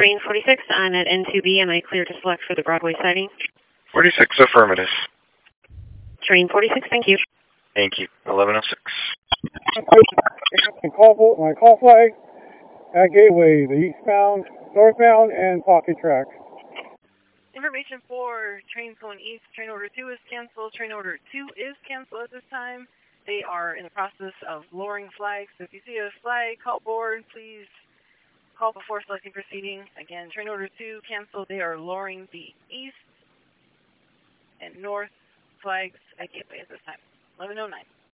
Train 46 on at N2B. Am I clear to select for the Broadway sighting? 46, affirmative. Train 46, thank you. Thank you. 1106. My call flag at Gateway, the eastbound, northbound, and pocket track. Information for trains going east. Train order 2 is canceled. Train order 2 is canceled at this time. They are in the process of lowering flags. So if you see a flag, call board, please call before selecting proceeding. Again, train order 2 canceled. They are lowering the east and north flags at Gateway at this time. 1109.